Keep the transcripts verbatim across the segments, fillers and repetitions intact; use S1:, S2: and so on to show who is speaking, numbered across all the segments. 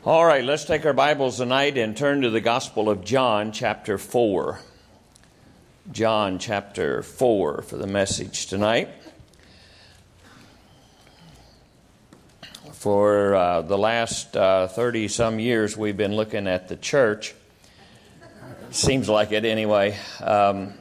S1: All right, let's take our Bibles tonight and turn to the Gospel of John, chapter four. John, chapter four, for the message tonight. For uh, the last uh, thirty-some years, we've been looking at the church. Seems like it anyway. Um,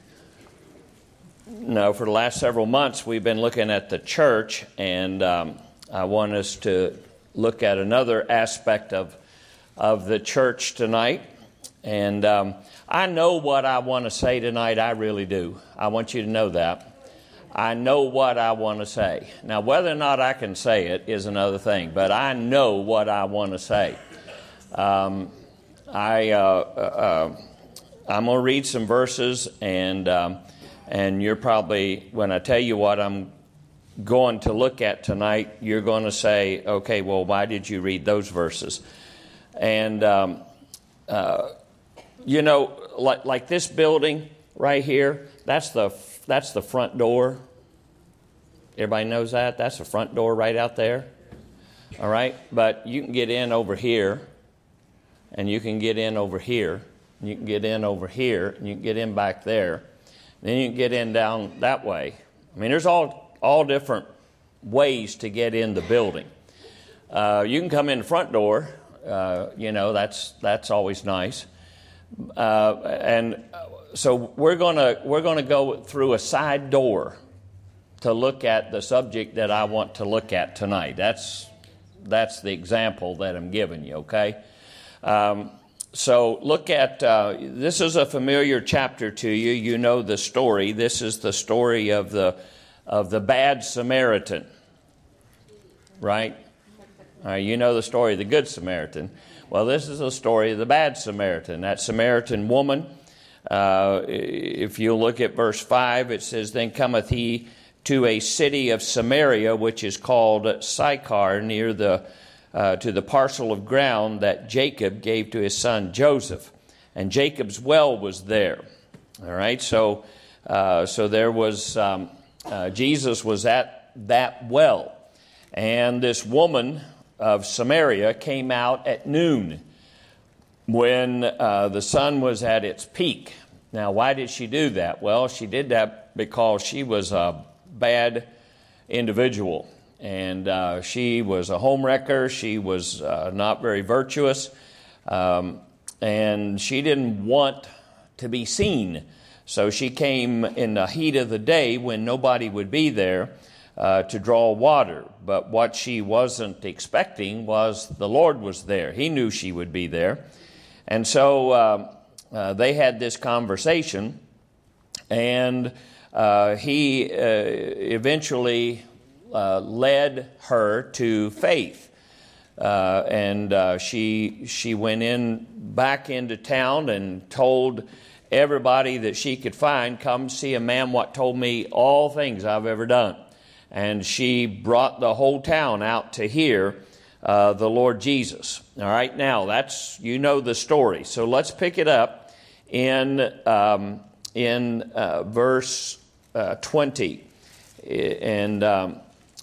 S1: no, for the last several months, we've been looking at the church, and um, I want us to look at another aspect of of the church tonight. And um, I know what I want to say tonight. I really do. I want you to know that. I know what I want to say. Now, whether or not I can say it is another thing, but I know what I want to say. Um, I, uh, uh, I'm going to read some verses, and um, and you're probably, when I tell you what I'm going to look at tonight, you're going to say, okay, well, why did you read those verses? And, um, uh, you know, like, like this building right here, that's the that's the front door. Everybody knows that? That's the front door right out there. All right? But you can get in over here, and you can get in over here, and you can get in over here, and you can get in back there. And then you can get in down that way. I mean, there's all all different ways to get in the building. Uh, you can come in the front door, uh, you know, that's that's always nice. Uh, and so we're gonna we're gonna go through a side door to look at the subject that I want to look at tonight. That's that's the example that I'm giving you. Okay. Um, so look at uh, this is a familiar chapter to you. You know the story. This is the story of the of the bad Samaritan, right? All right, you know the story of the good Samaritan. Well, this is the story of the bad Samaritan. That Samaritan woman, uh, if you look at verse five, it says, "Then cometh he to a city of Samaria, which is called Sychar, near the uh, to the parcel of ground that Jacob gave to his son Joseph. And Jacob's well was there." All right, so uh, so there was... Um, Uh, Jesus was at that well, and this woman of Samaria came out at noon when uh, the sun was at its peak. Now, why did she do that? Well, she did that because she was a bad individual, and uh, she was a homewrecker. She was uh, not very virtuous, um, and she didn't want to be seen. So she came in the heat of the day when nobody would be there uh, to draw water. But what she wasn't expecting was the Lord was there. He knew she would be there. And so uh, uh, they had this conversation, and uh, he uh, eventually uh, led her to faith. Uh, and uh, she she went in back into town and told everybody that she could find, "Come see a man what told me all things I've ever done." And she brought the whole town out to hear uh, the Lord Jesus. All right, now that's, you know the story. So let's pick it up in um, in uh, verse uh, twenty, and um,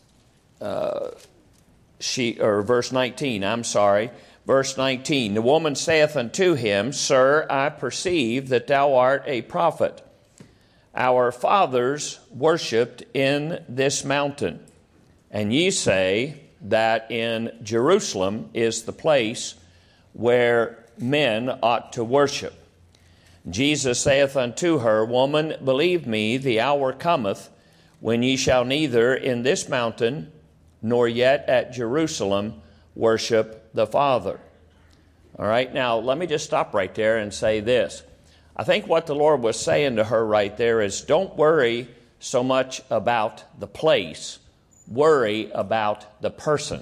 S1: uh, she or verse nineteen. I'm sorry. Verse nineteen, "The woman saith unto him, Sir, I perceive that thou art a prophet. Our fathers worshipped in this mountain, and ye say that in Jerusalem is the place where men ought to worship. Jesus saith unto her, Woman, believe me, the hour cometh when ye shall neither in this mountain nor yet at Jerusalem worship the Father." All right, now let me just stop right there and say this. I think what the Lord was saying to her right there is, don't worry so much about the place, worry about the person.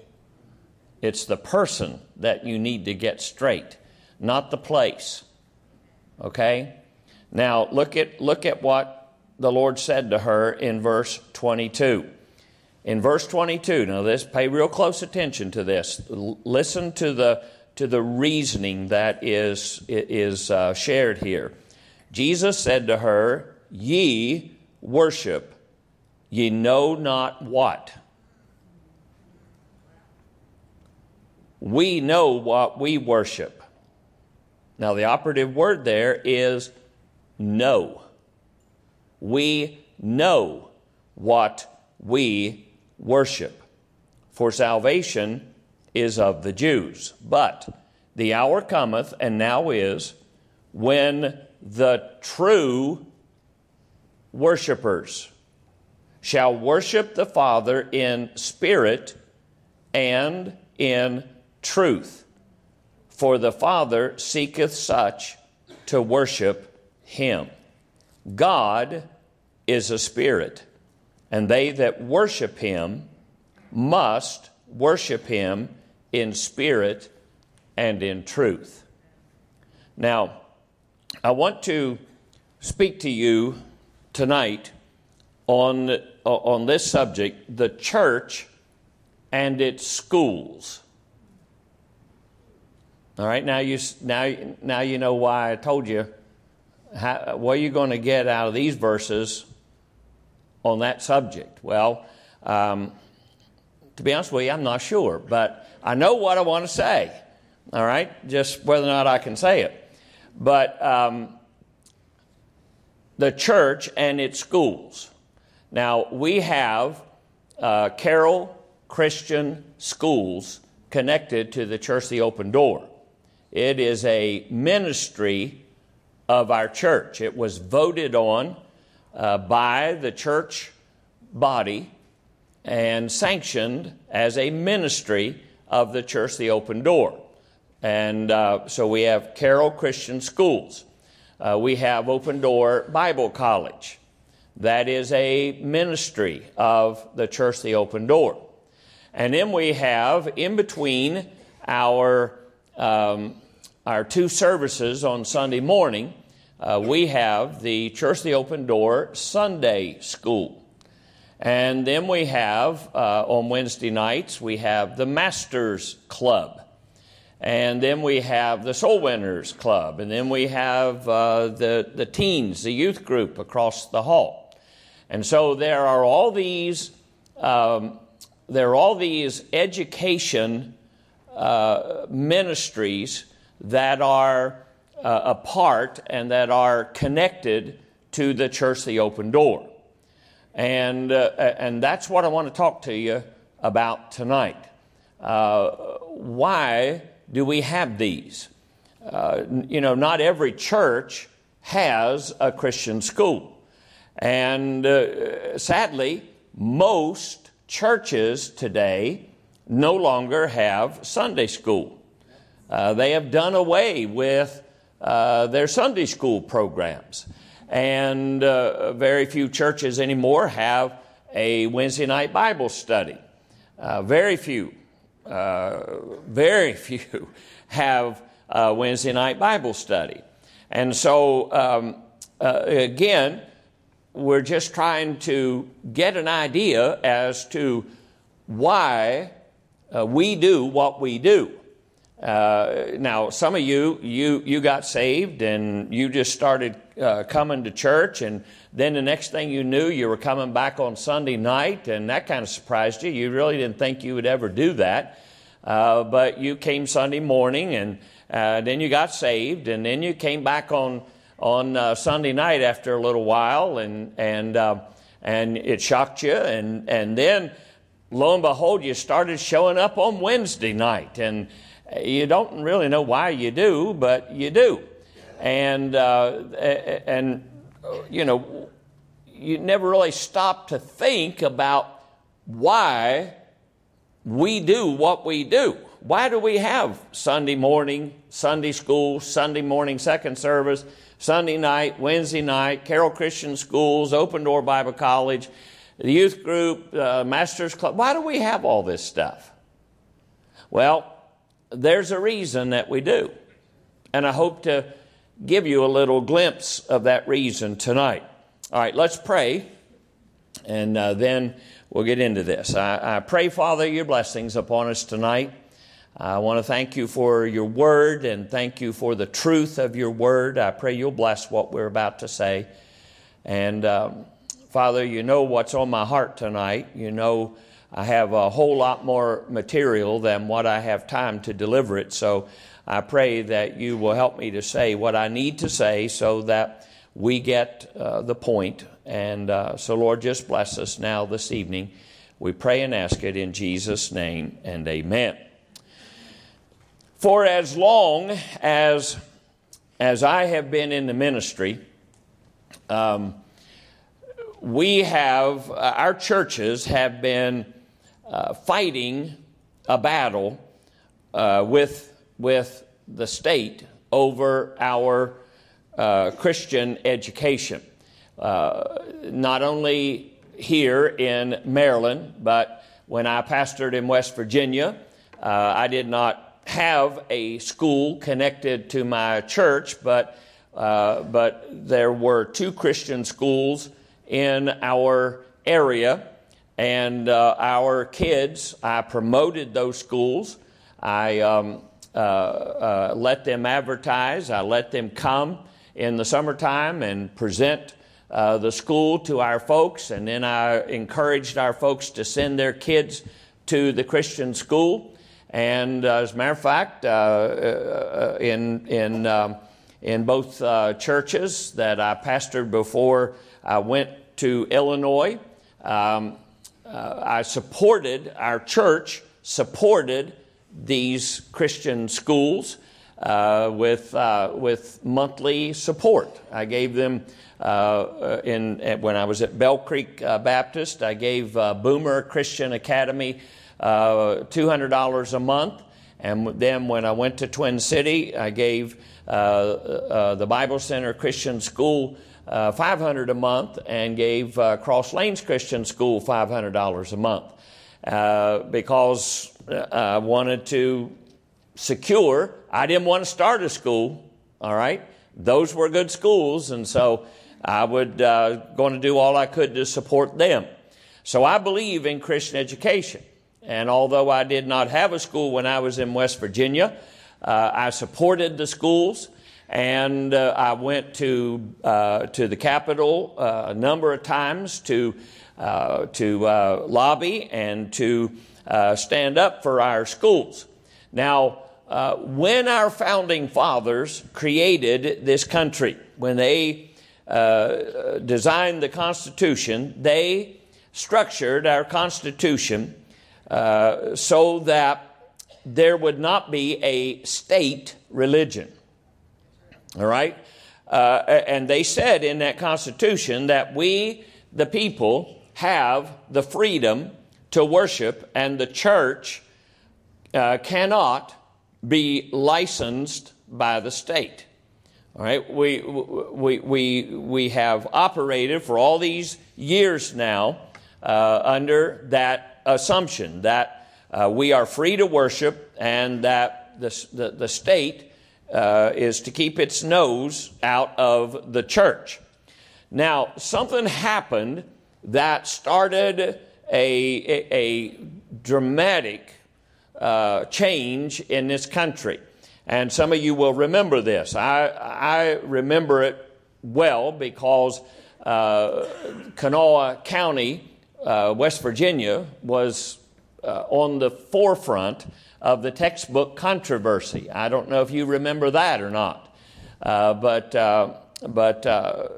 S1: It's the person that you need to get straight, not the place. Okay? Now look at look at what the Lord said to her in verse twenty-two. In verse twenty-two, now this, pay real close attention to this. L- listen to the to the reasoning that is is uh, shared here. Jesus said to her, "Ye worship, ye know not what." we know what we worship. Now, the operative word there is know. We know what we worship. For salvation is of the Jews. But the hour cometh, and now is, when the true worshipers shall worship the Father in spirit and in truth. For the Father seeketh such to worship him. God is a spirit, and they that worship him must worship him in spirit and in truth. Now, I want to speak to you tonight on, on this subject, the church and its schools. All right, now you now now you know why I told you how, what are you going to get out of these verses on that subject. Well, um, to be honest with you, I'm not sure, but I know what I want to say. All right, just whether or not I can say it. But um, the church and its schools. Now, we have uh, Carroll Christian Schools connected to the Church of the Open Door. It is a ministry of our church. It was voted on uh, by the church body and sanctioned as a ministry of the Church of the Open Door. And uh, so we have Carroll Christian Schools. Uh, we have Open Door Bible College. That is a ministry of the Church of the Open Door. And then we have, in between our um, our two services on Sunday morning, uh, we have the Church of the Open Door Sunday School. And then we have, uh, on Wednesday nights, we have the Masters Club. And then we have the Soul Winners Club. And then we have uh, the, the teens, the youth group across the hall. And so there are all these, um, there are all these education uh, ministries that are uh, apart and that are connected to the Church of the Open Door. And, uh, and that's what I want to talk to you about tonight. Uh, why do we have these? Uh, you know, not every church has a Christian school. And uh, sadly, most churches today no longer have Sunday school. Uh, they have done away with uh, their Sunday school programs. And uh, very few churches anymore have a Wednesday night Bible study. Uh, very few, uh, very few have a Wednesday night Bible study. And so, um, uh, again, we're just trying to get an idea as to why uh, we do what we do. Uh, now, some of you, you, you got saved and you just started uh, coming to church, and then the next thing you knew, you were coming back on Sunday night, and that kind of surprised you. You really didn't think you would ever do that, uh, but you came Sunday morning, and uh, then you got saved, and then you came back on on uh, Sunday night after a little while, and and uh, and it shocked you, and and then lo and behold, you started showing up on Wednesday night, and you don't really know why you do, but you do. And, uh, and you know, you never really stop to think about why we do what we do. Why do we have Sunday morning, Sunday school, Sunday morning second service, Sunday night, Wednesday night, Carroll Christian Schools, Open Door Bible College, the youth group, uh, Masters Club? Why do we have all this stuff? Well, there's a reason that we do. And I hope to give you a little glimpse of that reason tonight. All right, let's pray, and uh, then we'll get into this. I, I pray, Father, your blessings upon us tonight. I want to thank you for your word and thank you for the truth of your word. I pray you'll bless what we're about to say. And um, Father, you know what's on my heart tonight. You know I have a whole lot more material than what I have time to deliver it. So I pray that you will help me to say what I need to say so that we get uh, the point. And uh, so, Lord, just bless us now this evening. We pray and ask it in Jesus' name, and amen. For as long as, as I have been in the ministry, um, we have, uh, our churches have been uh, fighting a battle uh, with, with the state over our uh, Christian education. Uh, not only here in Maryland, but when I pastored in West Virginia, uh, I did not have a school connected to my church, but uh, but there were two Christian schools in our area, and uh, our kids, I promoted those schools. I um, uh, uh, let them advertise. I let them come in the summertime and present uh, the school to our folks, and then I encouraged our folks to send their kids to the Christian school. And uh, as a matter of fact, uh, uh, in in um, in both uh, churches that I pastored before I went to Illinois, um, uh, I supported, our church supported these Christian schools uh, with uh, with monthly support. I gave them uh, in when I was at Bell Creek uh, Baptist. I gave uh, Boomer Christian Academy Uh, two hundred dollars a month, and then when I went to Twin City, I gave uh, uh, the Bible Center Christian School uh, five hundred dollars a month, and gave uh, Cross Lanes Christian School five hundred dollars a month uh, because I wanted to secure. I didn't want to start a school. All right, those were good schools, and so I would uh, going to do all I could to support them. So I believe in Christian education. And although I did not have a school when I was in West Virginia, uh, I supported the schools, and uh, I went to uh, to the Capitol uh, a number of times to uh, to uh, lobby and to uh, stand up for our schools. Now, uh, when our founding fathers created this country, when they uh, designed the Constitution, they structured our Constitution Uh, so that there would not be a state religion. All right? Uh, and they said in that Constitution that we, the people, have the freedom to worship, and the church uh, cannot be licensed by the state. All right? We, we, we, we have operated for all these years now uh, under that assumption that uh, we are free to worship, and that the, the, the state uh, is to keep its nose out of the church. Now, something happened that started a, a, a dramatic uh, change in this country. And some of you will remember this. I, I remember it well because uh, Kanawha County, Uh, West Virginia, was uh, on the forefront of the textbook controversy. I don't know if you remember that or not, uh, but uh, but uh,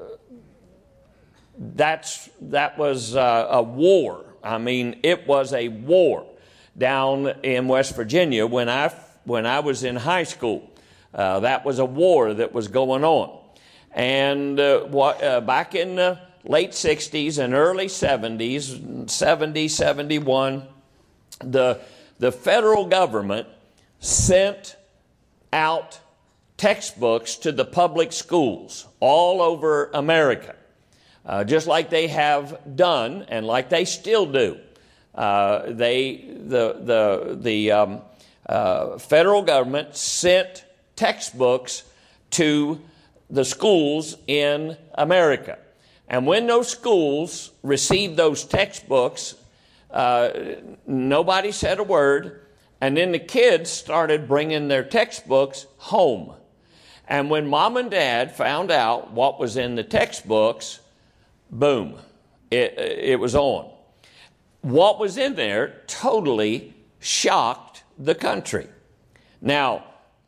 S1: that's that was uh, a war. I mean, it was a war down in West Virginia when I when I was in high school. Uh, that was a war that was going on, and uh, what uh, back in the late sixties and early seventies, seventy, seventy-one, the, the federal government sent out textbooks to the public schools all over America, uh, just like they have done and like they still do. Uh, they, the, the, the um, uh, federal government sent textbooks to the schools in America. And when those schools received those textbooks, uh, nobody said a word, and then the kids started bringing their textbooks home. And when mom and dad found out what was in the textbooks, boom, it, it was on. what was in there totally shocked the country. Now,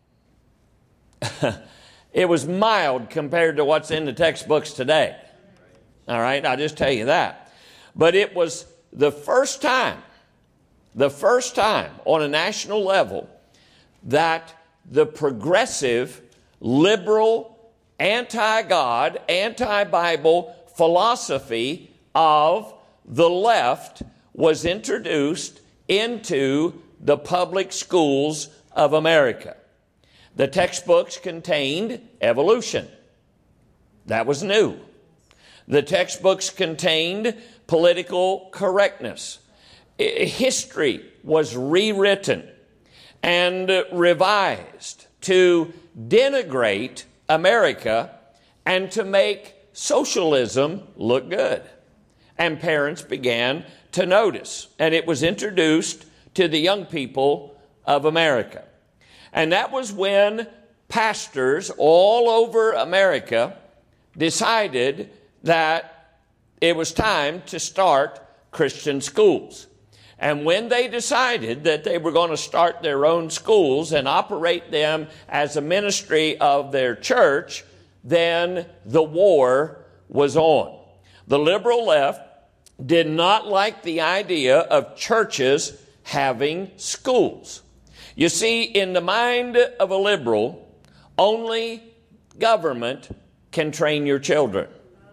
S1: it was mild compared to what's in the textbooks today. All right, I'll just tell you that. But it was the first time, the first time on a national level that the progressive, liberal, anti-God, anti-Bible philosophy of the left was introduced into the public schools of America. The textbooks contained evolution. That was new. The textbooks contained political correctness. History was rewritten and revised to denigrate America and to make socialism look good. And parents began to notice, and it was introduced to the young people of America. And that was when pastors all over America decided that it was time to start Christian schools. And when they decided that they were going to start their own schools and operate them as a ministry of their church, then the war was on. The liberal left did not like the idea of churches having schools. You see, in the mind of a liberal, only government can train your children.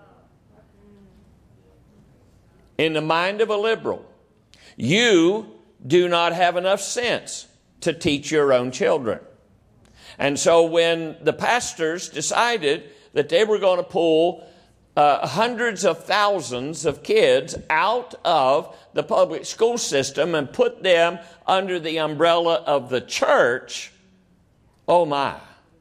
S1: In the mind of a liberal, you do not have enough sense to teach your own children. And so when the pastors decided that they were going to pull uh, hundreds of thousands of kids out of the public school system and put them under the umbrella of the church, oh my,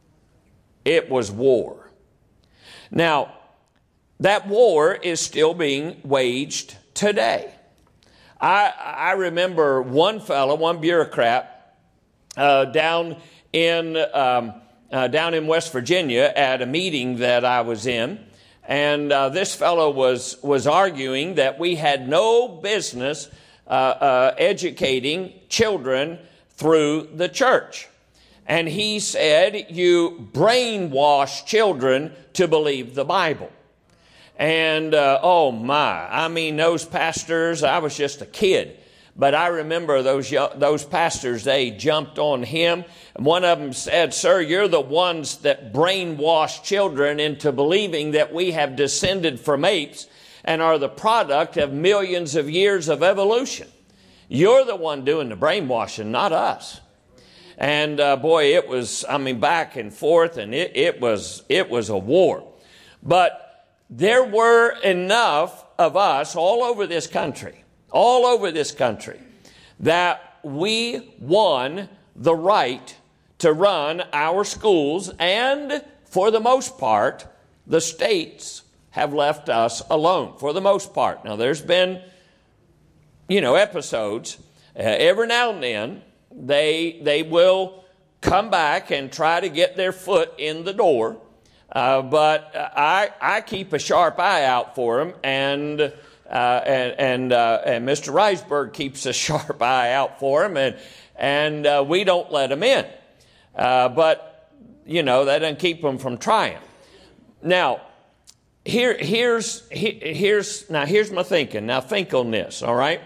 S1: it was war. Now, that war is still being waged today. I, I remember one fellow, one bureaucrat, uh, down in um, uh, down in West Virginia at a meeting that I was in, and uh, this fellow was was arguing that we had no business uh, uh, educating children through the church, and he said, "You brainwash children to believe the Bible." And, uh, oh my, I mean, those pastors, I was just a kid. But I remember those those pastors, they jumped on him. And one of them said, "Sir, you're the ones that brainwash children into believing that we have descended from apes and are the product of millions of years of evolution. You're the one doing the brainwashing, not us." And, uh, boy, it was, I mean, back and forth, and it, it was it was a war. But there were enough of us all over this country, all over this country, that we won the right to run our schools, and for the most part, the states have left us alone, for the most part. Now, there's been, you know, episodes, uh, every now and then, they, they will come back and try to get their foot in the door. Uh, but I, I keep a sharp eye out for them, and uh, and and, uh, and Mister Reisberg keeps a sharp eye out for them, and and uh, we don't let them in. Uh, but you know that doesn't keep them from trying. Now, here here's here's now here's my thinking. Now think on this, all right?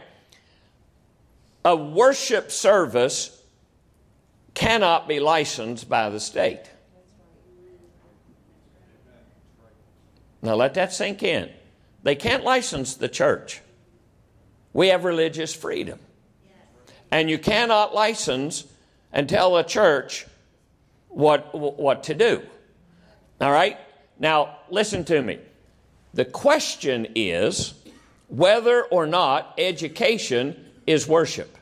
S1: A worship service cannot be licensed by the state. Now let that sink in. They can't license the church. We have religious freedom. And you cannot license and tell a church what, what to do. All right? Now, listen to me. The question is whether or not education is worship.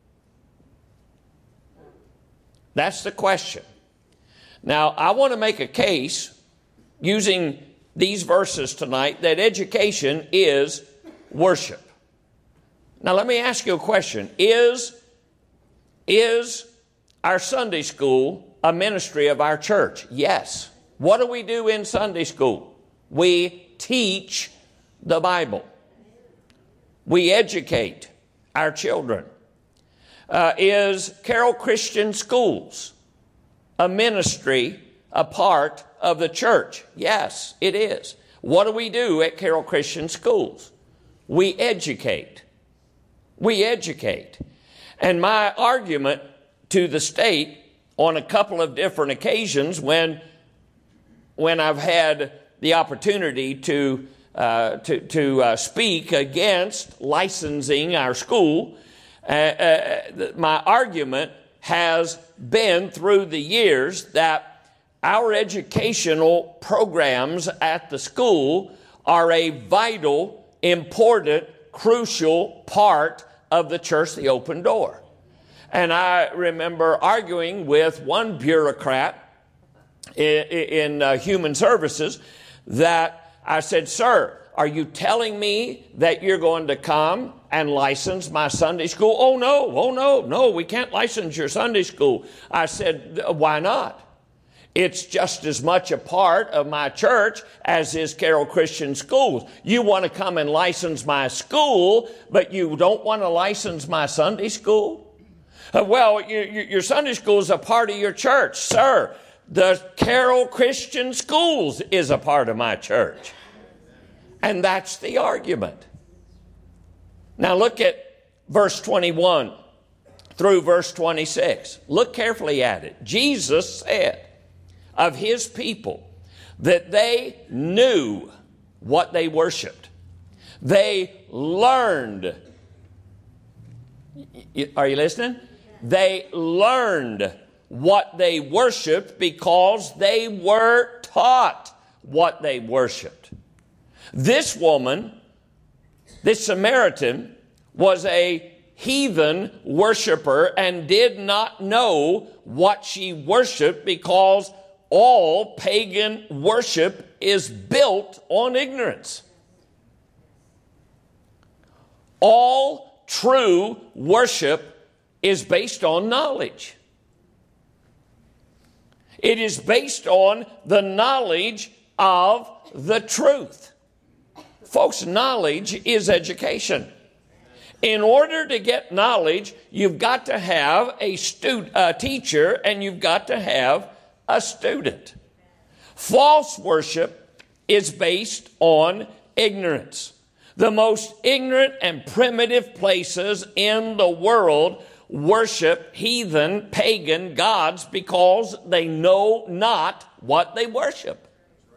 S1: That's the question. Now, I want to make a case using these verses tonight that education is worship. Now let me ask you a question. Is, is our Sunday school a ministry of our church? Yes. What do we do in Sunday school? We teach the Bible. We educate our children. Uh, is Carroll Christian Schools a ministry, a part of the church? Yes, it is. What do we do at Carroll Christian Schools? We educate. We educate. And my argument to the state on a couple of different occasions when, when I've had the opportunity to, uh, to, to uh, speak against licensing our school, uh, uh, my argument has been through the years that our educational programs at the school are a vital, important, crucial part of the church, the open door. And I remember arguing with one bureaucrat in, in uh, human services that I said, "Sir, are you telling me that you're going to come and license my Sunday school?" "Oh, no, oh, no, no, we can't license your Sunday school." I said, "Why not? It's just as much a part of my church as is Carroll Christian Schools. You want to come and license my school, but you don't want to license my Sunday school?" Uh, well, you, you, your Sunday school is a part of your church. "Sir, the Carroll Christian Schools is a part of my church." And that's the argument. Now look at verse twenty-one through verse twenty-six. Look carefully at it. Jesus said of his people that they knew what they worshiped. They learned. Are you listening? They learned what they worshiped because they were taught what they worshiped. This woman, this Samaritan, was a heathen worshiper and did not know what she worshiped because all pagan worship is built on ignorance. All true worship is based on knowledge. It is based on the knowledge of the truth. Folks, knowledge is education. In order to get knowledge, you've got to have a, stu- a teacher and you've got to have a student. False worship is based on ignorance. The most ignorant and primitive places in the world worship heathen, pagan gods because they know not what they worship.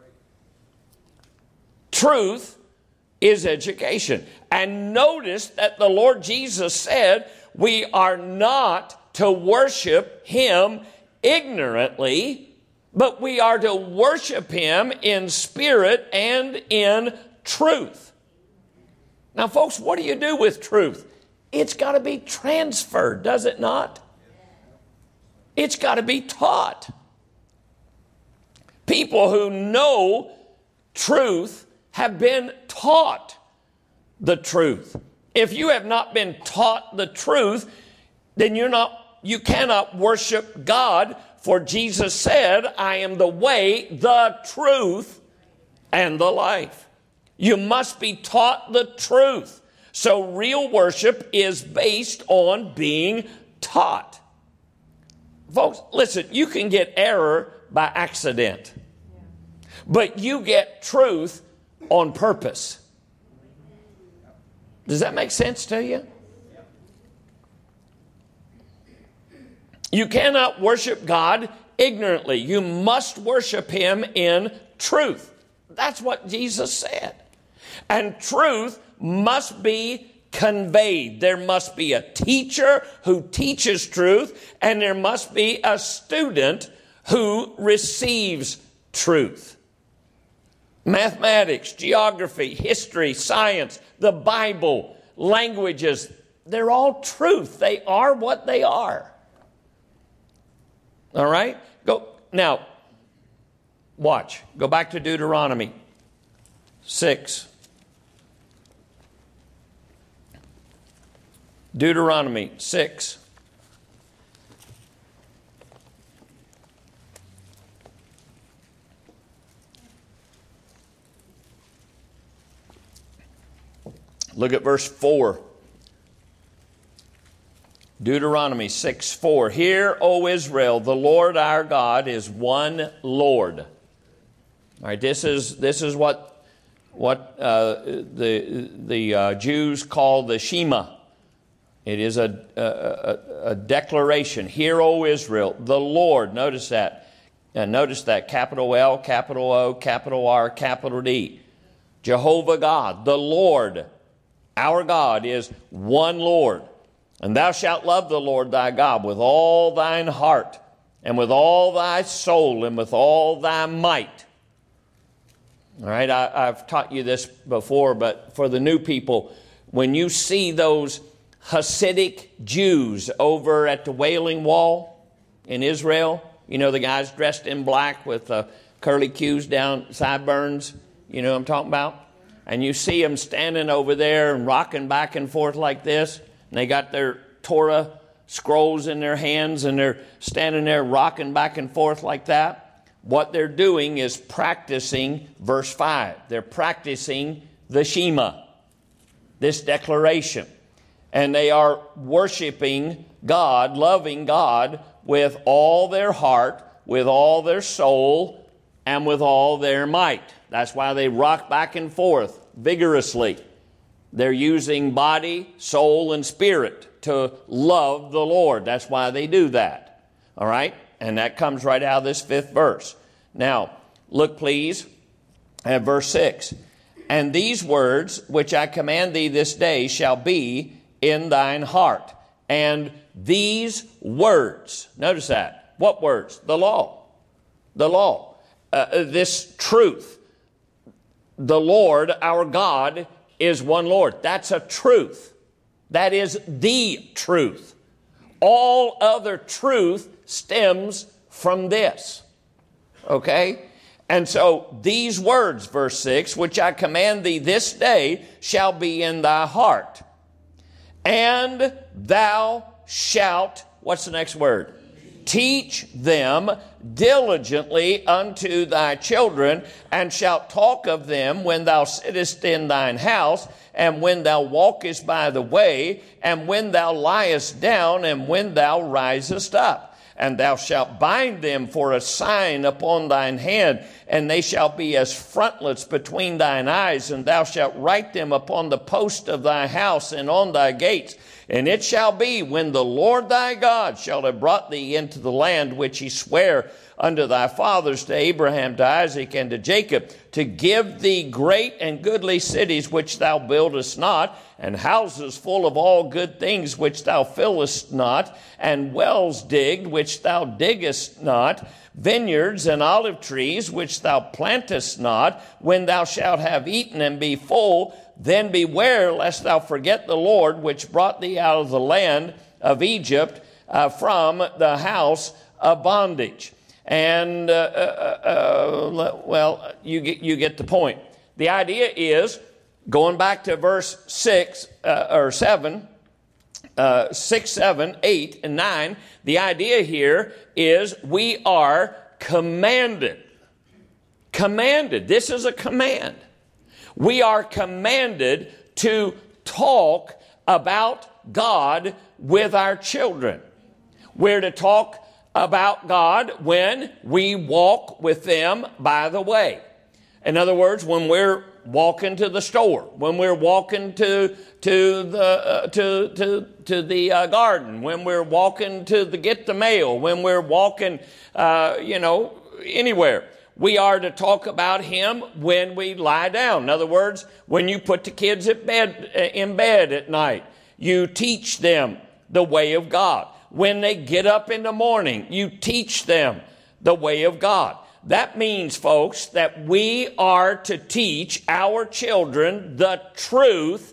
S1: Truth is education. And notice that the Lord Jesus said we are not to worship him ignorantly, but we are to worship him in spirit and in truth. Now, folks, what do you do with truth? It's got to be transferred, does it not? It's got to be taught. People who know truth have been taught the truth. If you have not been taught the truth, then you're not, you cannot worship God. For Jesus said, "I am the way, the truth, and the life." You must be taught the truth. So real worship is based on being taught. Folks, listen, you can get error by accident, but you get truth on purpose. Does that make sense to you? You cannot worship God ignorantly. You must worship him in truth. That's what Jesus said. And truth must be conveyed. There must be a teacher who teaches truth, and there must be a student who receives truth. Mathematics, geography, history, science, the Bible, languages, they're all truth. They are what they are. All right? Go now, watch. Go back to Deuteronomy six. Deuteronomy six. Look at verse four. Deuteronomy six four. Hear, O Israel, the Lord our God is one Lord. All right, this is this is what what uh, the the uh, Jews call the Shema. It is a, a, a declaration. Hear, O Israel, the Lord. Notice that. Uh, notice that. Capital L, capital O, capital R, capital D. Jehovah God, the Lord, our God, is one Lord. And thou shalt love the Lord thy God with all thine heart, and with all thy soul, and with all thy might. All right, I, I've taught you this before, but for the new people, when you see those Hasidic Jews over at the Wailing Wall in Israel, you know, the guys dressed in black with uh, curly cues down, sideburns, you know what I'm talking about? And you see them standing over there and rocking back and forth like this. And they got their Torah scrolls in their hands and they're standing there rocking back and forth like that. What they're doing is practicing verse five. They're practicing the Shema, this declaration. And they are worshiping God, loving God with all their heart, with all their soul, and with all their might. That's why they rock back and forth vigorously. They're using body, soul, and spirit to love the Lord. That's why they do that. All right? And that comes right out of this fifth verse. Now, look please at verse six. And these words which I command thee this day shall be in thine heart. And these words, notice that. What words? The law. The law. Uh, this truth. The Lord, our God, is one Lord. That's a truth. That is the truth. All other truth stems from this. Okay? And so these words, verse six, which I command thee this day, shall be in thy heart. And thou shalt, what's the next word? Teach them diligently unto thy children, and shalt talk of them when thou sittest in thine house, and when thou walkest by the way, and when thou liest down, and when thou risest up. And thou shalt bind them for a sign upon thine hand, and they shall be as frontlets between thine eyes, and thou shalt write them upon the post of thy house and on thy gates. And it shall be, when the Lord thy God shall have brought thee into the land which he sware unto thy fathers, to Abraham, to Isaac, and to Jacob, to give thee great and goodly cities which thou buildest not, and houses full of all good things which thou fillest not, and wells digged which thou diggest not, vineyards and olive trees which thou plantest not. When thou shalt have eaten and be full, then beware lest thou forget the Lord which brought thee out of the land of Egypt, uh, from the house of bondage. And, uh, uh, uh, well, you get, you get the point. The idea is, going back to verse six, uh, or seven, uh, six, seven, eight, and nine, the idea here is we are commanded. Commanded. This is a command. We are commanded to talk about God with our children. We're to talk about God when we walk with them by the way. In other words, when we're walking to the store, when we're walking to to the uh, to to to the uh, garden, when we're walking to the get the mail, when we're walking, uh, you know, anywhere. We are to talk about him when we lie down. In other words, when you put the kids at bed, in bed at night, you teach them the way of God. When they get up in the morning, you teach them the way of God. That means, folks, that we are to teach our children the truth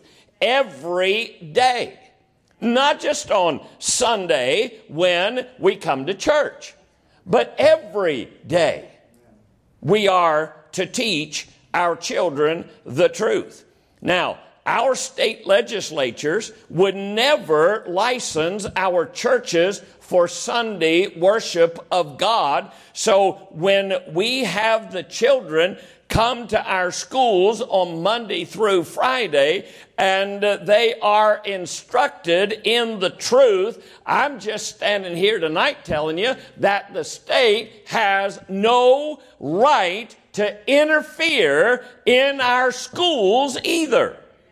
S1: every day. Not just on Sunday when we come to church, but every day. We are to teach our children the truth. Now, our state legislatures would never license our churches for Sunday worship of God. So when we have the children come to our schools on Monday through Friday and they are instructed in the truth, I'm just standing here tonight telling you that the state has no right to interfere in our schools either.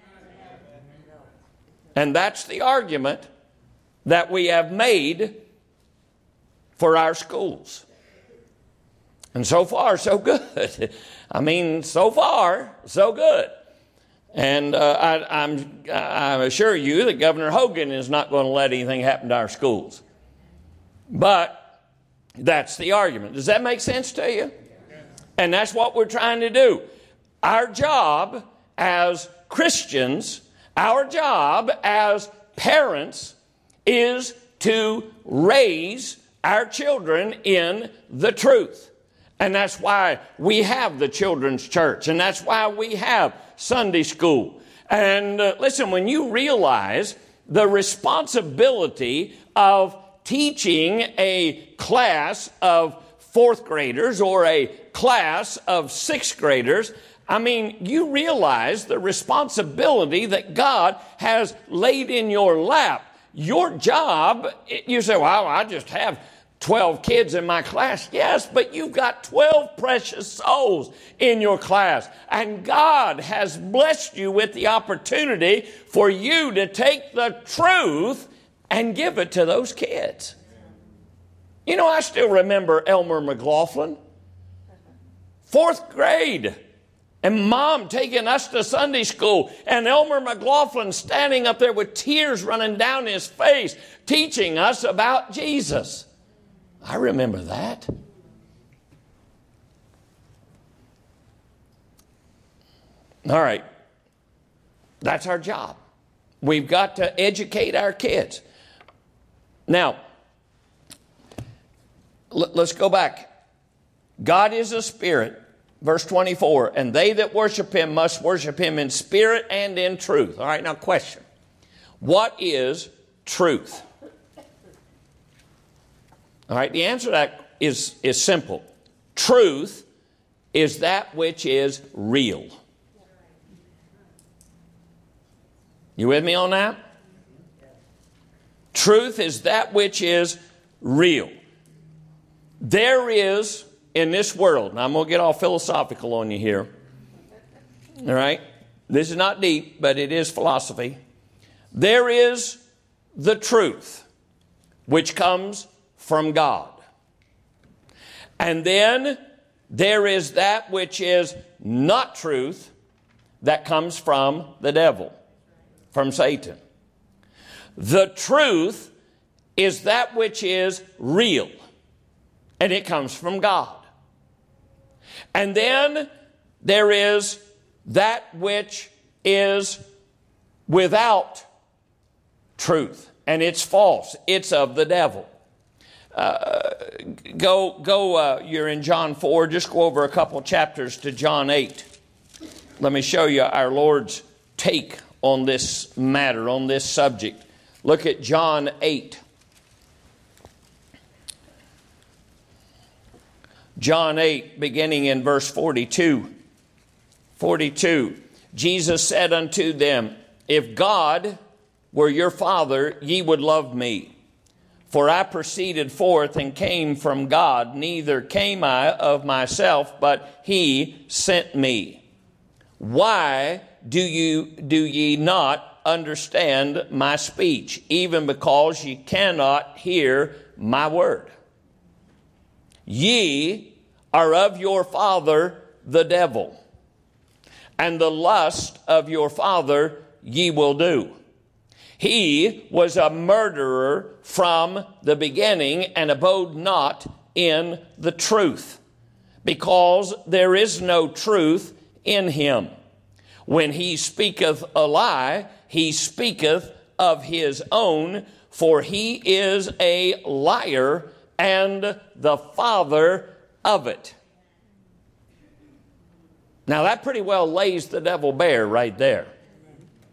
S1: And that's the argument that we have made for our schools. And so far, so good. I mean, so far, so good. And uh, I, I'm, I assure you that Governor Hogan is not going to let anything happen to our schools. But that's the argument. Does that make sense to you? And that's what we're trying to do. Our job as Christians, our job as parents is to raise our children in the truth. And that's why we have the children's church. And that's why we have Sunday school. And uh, listen, when you realize the responsibility of teaching a class of fourth graders or a class of sixth graders, I mean, you realize the responsibility that God has laid in your lap. Your job, you say, well, I just have twelve kids in my class. Yes, but you've got twelve precious souls in your class. And God has blessed you with the opportunity for you to take the truth and give it to those kids. You know, I still remember Elmer McLaughlin, fourth grade. And Mom taking us to Sunday school, and Elmer McLaughlin standing up there with tears running down his face, teaching us about Jesus. I remember that. All right. That's our job. We've got to educate our kids. Now, l- let's go back. God is a spirit. Verse twenty-four, and they that worship him must worship him in spirit and in truth. All right, now question. What is truth? All right, the answer to that is, is simple. Truth is that which is real. You with me on that? Truth is that which is real. There is, in this world, and I'm going to get all philosophical on you here. All right? This is not deep, but it is philosophy. There is the truth, which comes from God. And then there is that which is not truth that comes from the devil, from Satan. The truth is that which is real, and it comes from God. And then there is that which is without truth, and it's false. It's of the devil. Uh, go, go. Uh, you're in John four. Just go over a couple chapters to John eight. Let me show you our Lord's take on this matter, on this subject. Look at John eight. John eight, beginning in verse forty-two. forty-two. Jesus said unto them, if God were your Father, ye would love me. For I proceeded forth and came from God, neither came I of myself, but he sent me. Why do you do ye not understand my speech, even because ye cannot hear my word? Ye are of your father the devil, and the lust of your father ye will do. He was a murderer from the beginning, and abode not in the truth, because there is no truth in him. When he speaketh a lie, he speaketh of his own, for he is a liar and the father of it. Now that pretty well lays the devil bare right there.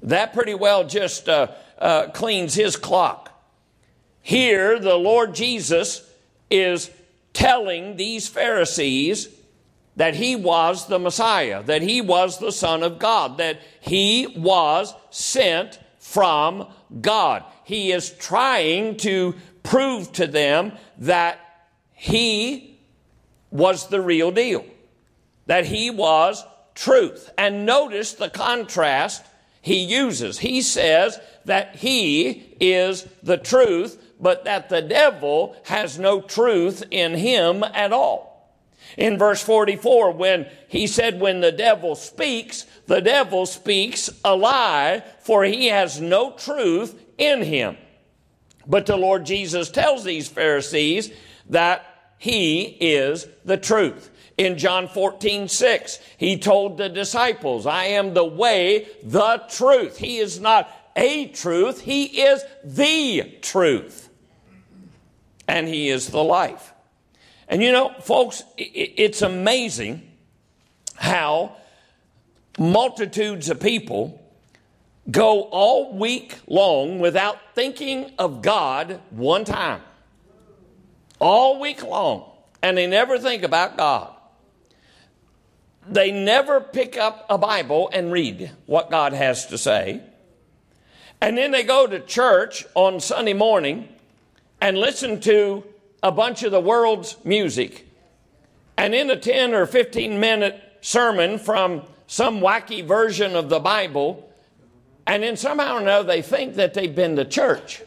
S1: That pretty well just uh, uh, cleans his clock. Here, the Lord Jesus is telling these Pharisees that he was the Messiah, that he was the Son of God, that he was sent from God. He is trying to prove to them that he was the real deal, that he was truth. And notice the contrast he uses. He says that he is the truth, but that the devil has no truth in him at all. In verse forty-four, when he said, when the devil speaks, the devil speaks a lie, for he has no truth in him. But the Lord Jesus tells these Pharisees that he is the truth. In John fourteen six, he told the disciples, I am the way, the truth. He is not a truth, he is the truth. And he is the life. And you know, folks, it's amazing how multitudes of people go all week long without thinking of God one time. All week long. And they never think about God. They never pick up a Bible and read what God has to say. And then they go to church on Sunday morning and listen to a bunch of the world's music. And in a ten or fifteen minute sermon from some wacky version of the Bible, and then somehow or another they think that they've been to church.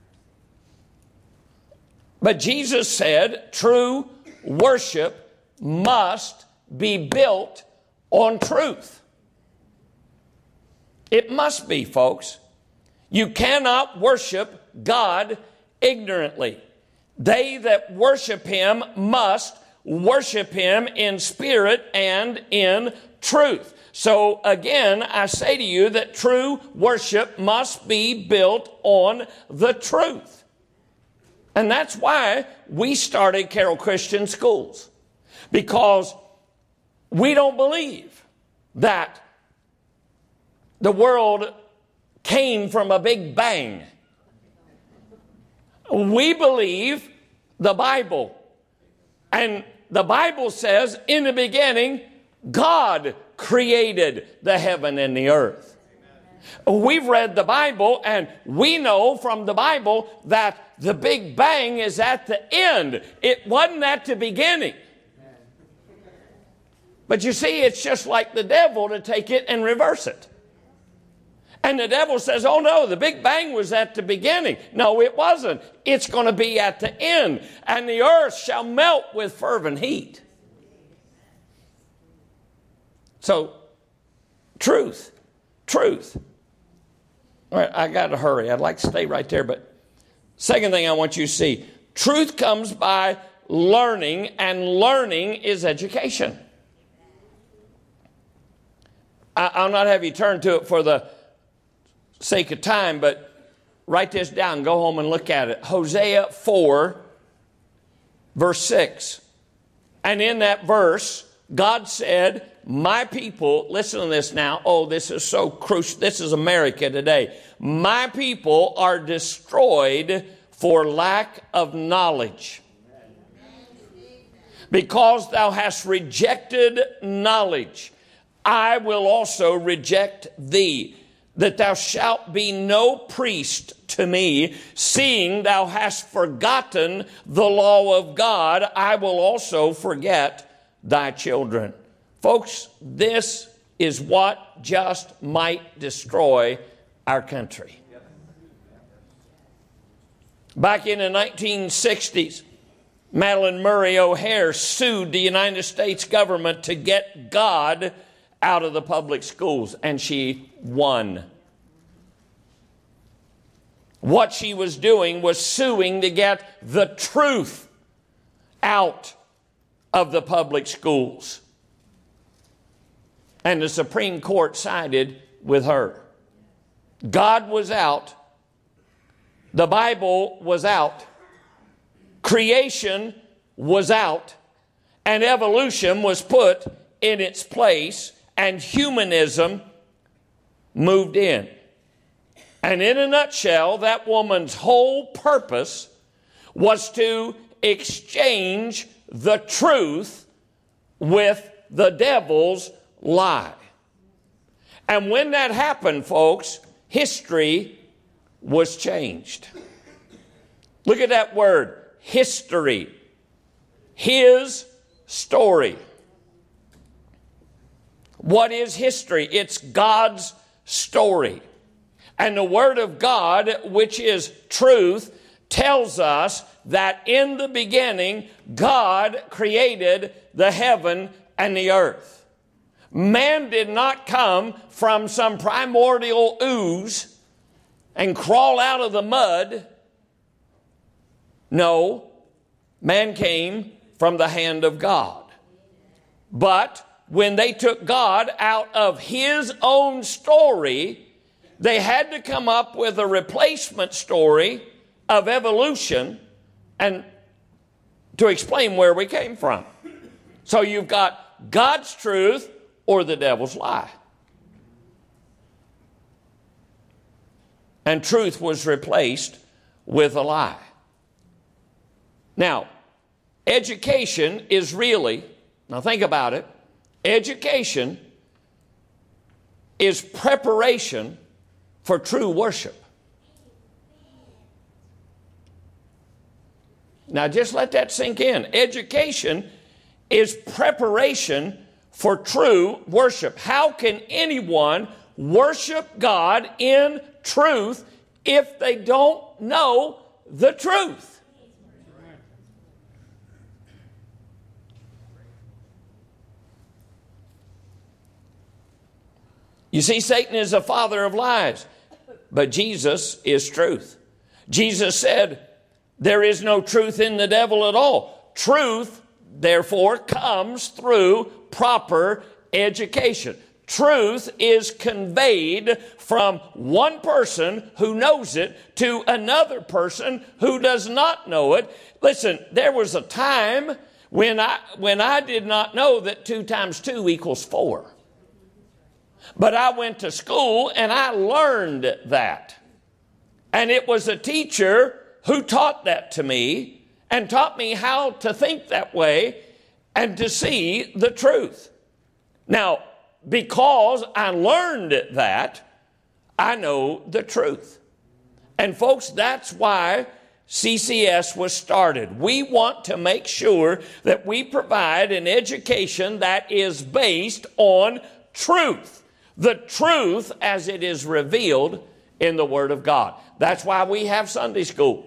S1: But Jesus said true worship must be built on truth. It must be, folks. You cannot worship God ignorantly. They that worship him must worship him in spirit and in truth. So again, I say to you that true worship must be built on the truth. And that's why we started Carroll Christian Schools. Because we don't believe that the world came from a big bang. We believe the Bible. And the Bible says, in the beginning, God created the heaven and the earth. We've read the Bible, and we know from the Bible that the Big Bang is at the end. It wasn't at the beginning. But you see, it's just like the devil to take it and reverse it. And the devil says, oh no, the Big Bang was at the beginning. No, it wasn't. It's going to be at the end. And the earth shall melt with fervent heat. So, truth. Truth. All right, I got to hurry. I'd like to stay right there. But second thing I want you to see, truth comes by learning, and learning is education. I, I'll not have you turn to it for the sake of time, but write this down. Go home and look at it. Hosea four, verse six. And in that verse, God said, my people, listen to this now. Oh, this is so crucial. This is America today. My people are destroyed for lack of knowledge. Because thou hast rejected knowledge, I will also reject thee, that thou shalt be no priest to me, seeing thou hast forgotten the law of God, I will also forget thy children. Folks, this is what just might destroy our country. Back in the nineteen sixties, Madalyn Murray O'Hair sued the United States government to get God out of the public schools, and she won. What she was doing was suing to get the truth out of the public schools. And the Supreme Court sided with her. God was out. The Bible was out. Creation was out. And evolution was put in its place. And humanism moved in. And in a nutshell, that woman's whole purpose was to exchange the truth with the devil's lie. And when that happened, folks, history was changed. Look at that word, history. His story. What is history? It's God's story. And the Word of God, which is truth, tells us that in the beginning, God created the heaven and the earth. Man did not come from some primordial ooze and crawl out of the mud. No, man came from the hand of God. But when they took God out of His own story, they had to come up with a replacement story of evolution and to explain where we came from. So you've got God's truth or the devil's lie. And truth was replaced with a lie. Now, education is really, now think about it, education is preparation for true worship. Now just let that sink in. Education is preparation for true worship. How can anyone worship God in truth if they don't know the truth? You see, Satan is the father of lies. But Jesus is truth. Jesus said, there is no truth in the devil at all. Truth, therefore, comes through proper education. Truth is conveyed from one person who knows it to another person who does not know it. Listen, there was a time when I, when I did not know that two times two equals four. But I went to school and I learned that. And it was a teacher who taught that to me and taught me how to think that way and to see the truth. Now, because I learned that, I know the truth. And folks, that's why C C S was started. We want to make sure that we provide an education that is based on truth. The truth as it is revealed in the Word of God. That's why we have Sunday school.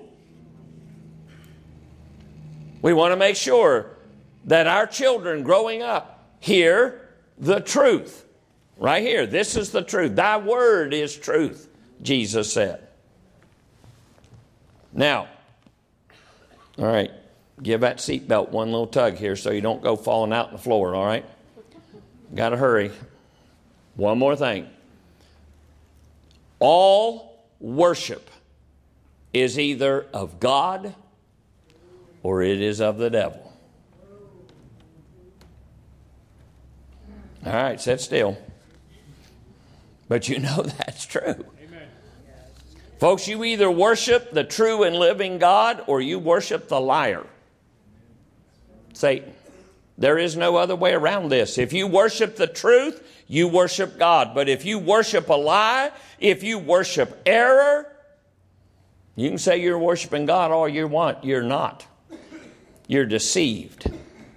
S1: We want to make sure that our children growing up hear the truth. Right here, this is the truth. Thy word is truth, Jesus said. Now, all right, give that seatbelt one little tug here so you don't go falling out on the floor, all right? Got to hurry. One more thing. All worship is either of God or it is of the devil. All right, sit still. But you know that's true. Amen. Folks, you either worship the true and living God or you worship the liar, Satan. There is no other way around this. If you worship the truth, you worship God. But if you worship a lie, if you worship error, you can say you're worshiping God all you want. You're not. You're deceived.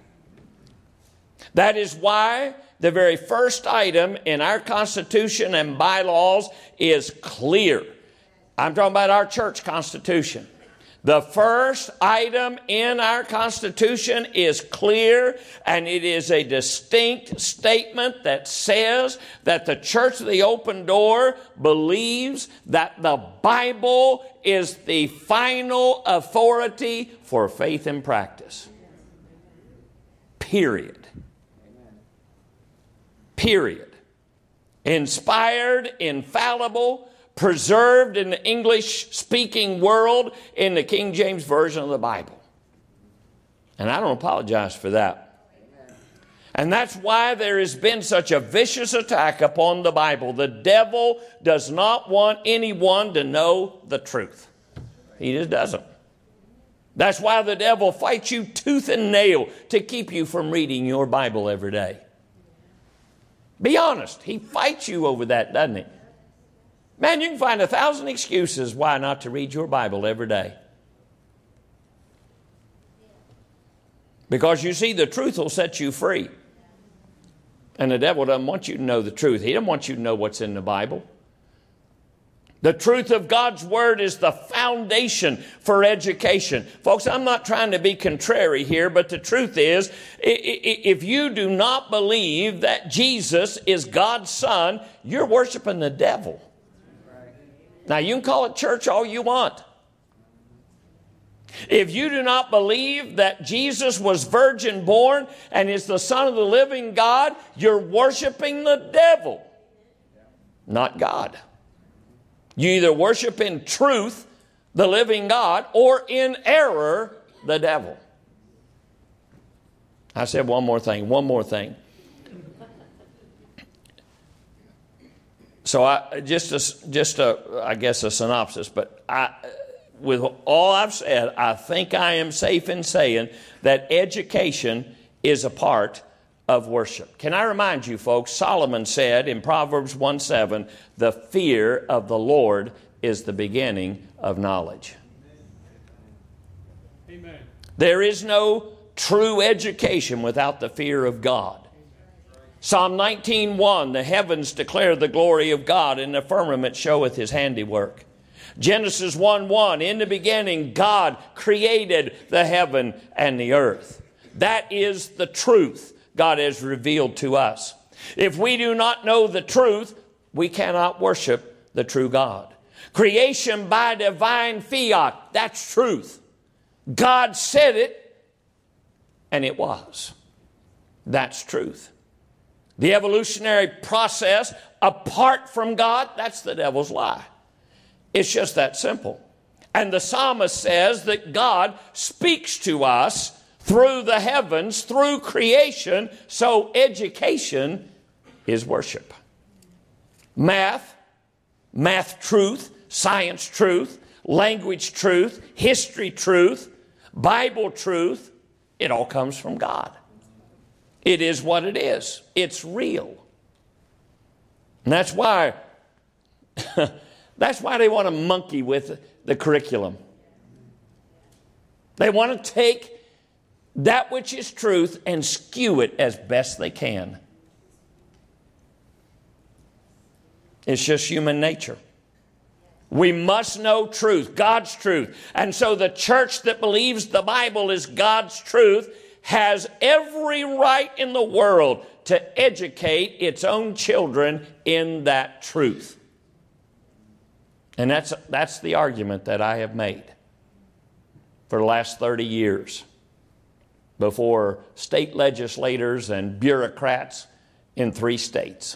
S1: That is why the very first item in our Constitution and bylaws is clear. I'm talking about our church constitution. The first item in our Constitution is clear, and it is a distinct statement that says that the Church of the Open Door believes that the Bible is the final authority for faith and practice. Period. Period. Inspired, infallible, preserved in the English-speaking world in the King James Version of the Bible. And I don't apologize for that. And that's why there has been such a vicious attack upon the Bible. The devil does not want anyone to know the truth. He just doesn't. That's why the devil fights you tooth and nail to keep you from reading your Bible every day. Be honest. He fights you over that, doesn't he? Man, you can find a thousand excuses why not to read your Bible every day. Because you see, the truth will set you free. And the devil doesn't want you to know the truth. He doesn't want you to know what's in the Bible. The truth of God's Word is the foundation for education. Folks, I'm not trying to be contrary here, but the truth is, if you do not believe that Jesus is God's Son, you're worshiping the devil. Now, you can call it church all you want. If you do not believe that Jesus was virgin born and is the Son of the living God, you're worshiping the devil, not God. You either worship in truth the living God or in error the devil. I said one more thing, one more thing. So I just a, just a, I guess a synopsis, but I, with all I've said, I think I am safe in saying that education is a part of worship. Can I remind you, folks, Solomon said in Proverbs one seven, the fear of the Lord is the beginning of knowledge. Amen. There is no true education without the fear of God. Psalm nineteen one, the heavens declare the glory of God, and the firmament showeth his handiwork. Genesis one one, in the beginning God created the heaven and the earth. That is the truth God has revealed to us. If we do not know the truth, we cannot worship the true God. Creation by divine fiat, that's truth. God said it, and it was. That's truth. The evolutionary process apart from God, that's the devil's lie. It's just that simple. And the psalmist says that God speaks to us through the heavens, through creation, so education is worship. Math, math truth, science truth, language truth, history truth, Bible truth, it all comes from God. It is what it is. It's real. And that's why that's why they want to monkey with the curriculum. They want to take that which is truth and skew it as best they can. It's just human nature. We must know truth, God's truth. And so the church that believes the Bible is God's truth has every right in the world to educate its own children in that truth. And that's, that's the argument that I have made for the last thirty years before state legislators and bureaucrats in three states.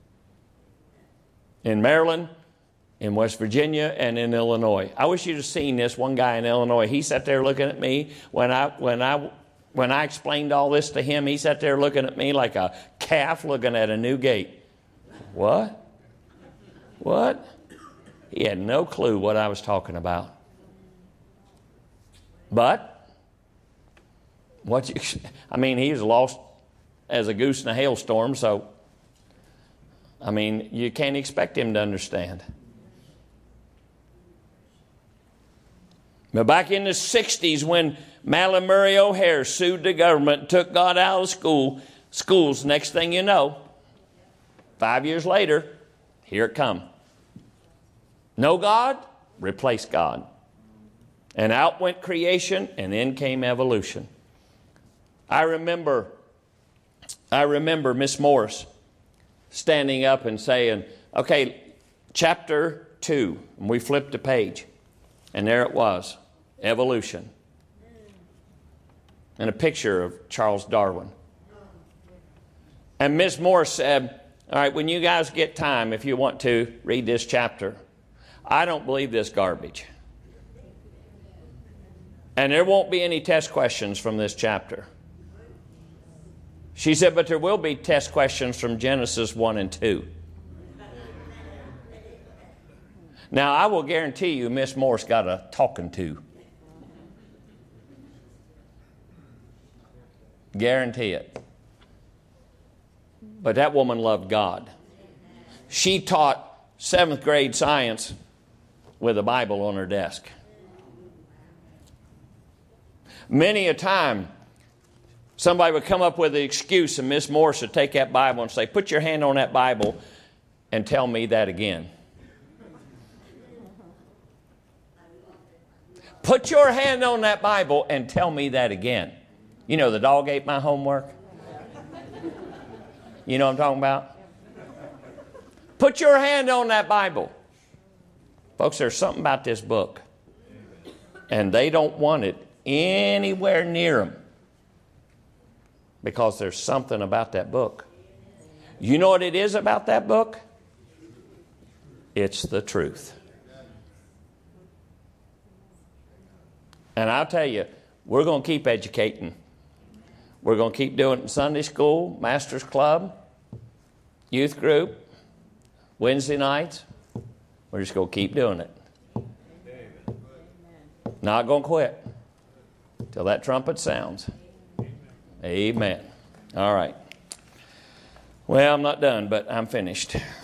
S1: In Maryland, in West Virginia, and in Illinois. I wish you'd have seen this. One guy in Illinois, he sat there looking at me when I when I When I explained all this to him, he sat there looking at me like a calf looking at a new gate. What? What? He had no clue what I was talking about. But, what you, I mean, he was lost as a goose in a hailstorm, so, I mean, you can't expect him to understand. But back in the sixties, when Malin Murray O'Hare sued the government and took God out of school, schools, next thing you know, five years later, here it come. No God, replace God. And out went creation, and in came evolution. I remember, I remember Miss Morris standing up and saying, okay, chapter two, and we flipped a page, and there it was, evolution. And a picture of Charles Darwin. And Miss Morris said, all right, when you guys get time, if you want to, read this chapter. I don't believe this garbage. And there won't be any test questions from this chapter. She said, but there will be test questions from Genesis one and two. Now, I will guarantee you Miss Morse got a talking to. Guarantee it. But that woman loved God. She taught seventh grade science with a Bible on her desk. Many a time, somebody would come up with an excuse and Miss Morse would take that Bible and say, put your hand on that Bible and tell me that again. Put your hand on that Bible and tell me that again. You know, the dog ate my homework. You know what I'm talking about? Put your hand on that Bible. Folks, there's something about this book. And they don't want it anywhere near them. Because there's something about that book. You know what it is about that book? It's the truth. And I'll tell you, we're going to keep educating. We're going to keep doing it in Sunday school, Master's Club, youth group, Wednesday nights. We're just going to keep doing it. Not going to quit till that trumpet sounds. Amen. All right. Well, I'm not done, but I'm finished.